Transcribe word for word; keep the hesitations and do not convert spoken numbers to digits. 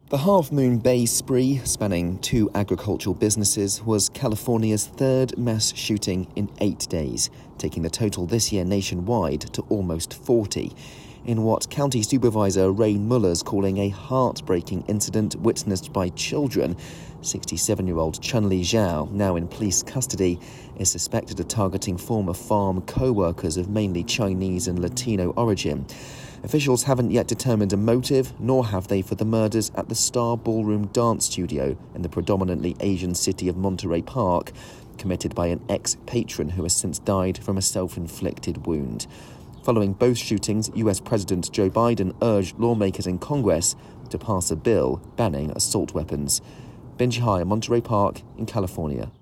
The Half Moon Bay spree, spanning two agricultural businesses, was California's third mass shooting in eight days, taking the total this year nationwide to almost forty. In what County Supervisor Ray Muller's calling a heartbreaking incident witnessed by children, sixty-seven-year-old Chun-Li Zhao, now in police custody, is suspected of targeting former farm co-workers of mainly Chinese and Latino origin. Officials haven't yet determined a motive, nor have they for the murders at the Star Ballroom Dance Studio in the predominantly Asian city of Monterey Park, committed by an ex-patron who has since died from a self-inflicted wound. Following both shootings, U S President Joe Biden urged lawmakers in Congress to pass a bill banning assault weapons. Benji High, Monterey Park in California.